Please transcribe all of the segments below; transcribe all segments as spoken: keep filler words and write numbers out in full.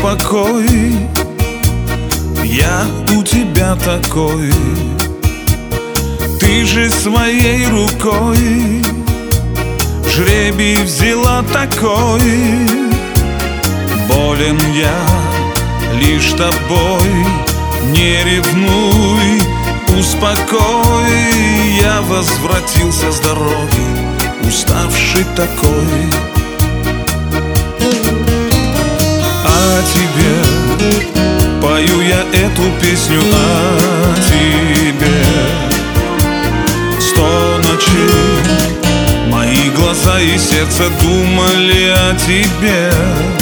покой. Я у тебя такой. Ты же своей рукой жребий взяла такой. Болен я лишь тобой. Не ревнуй, успокой. Я возвратился с дороги, уставший такой. О тебе пою я эту песню, о тебе. Сто ночей мои глаза и сердце думали о тебе.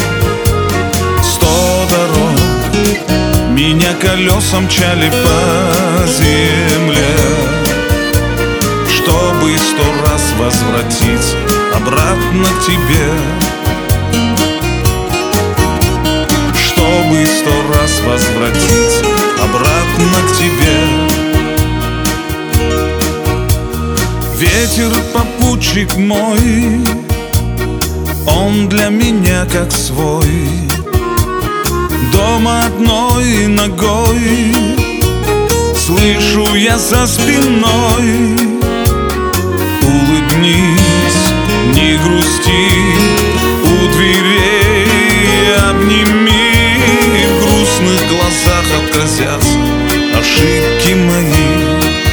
Сто дорог меня колеса мчали по земле, чтобы сто раз возвратиться обратно к тебе. Чтобы сто раз возвратиться обратно к тебе. Ветер, попутчик мой, он для меня как свой. Дома одной ногой слышу я за спиной. Улыбнись, не грусти, у дверей обними. В грустных глазах отразятся ошибки мои.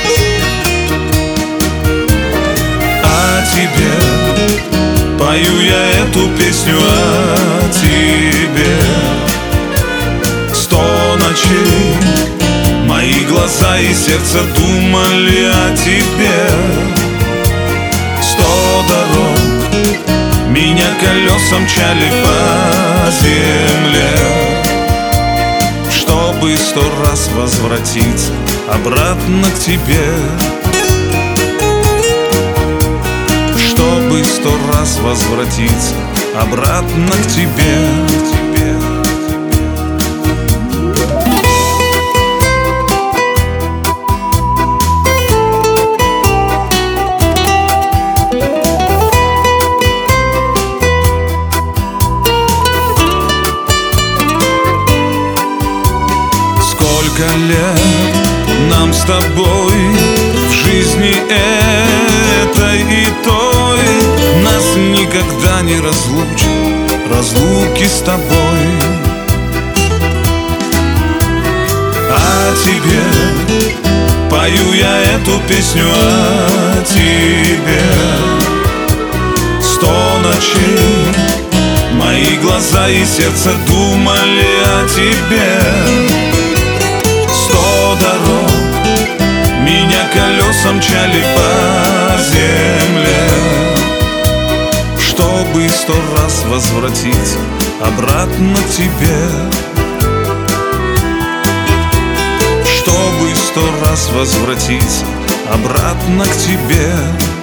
О тебе пою я эту песню, о тебе. Сто ночей мои глаза и сердце думали о тебе. Сто дорог меня колеса мчали по земле, чтобы сто раз возвратиться обратно к тебе. Чтобы сто раз возвратиться обратно к тебе. Сколько лет нам с тобой в жизни этой и той. Нас никогда не разлучат разлуки с тобой. О тебе пою я эту песню, о тебе. Сто ночей мои глаза и сердце думали о тебе. Сто дорог меня колеса мчали по земле, чтобы сто раз возвратиться обратно к тебе. Чтобы сто раз возвратиться обратно к тебе.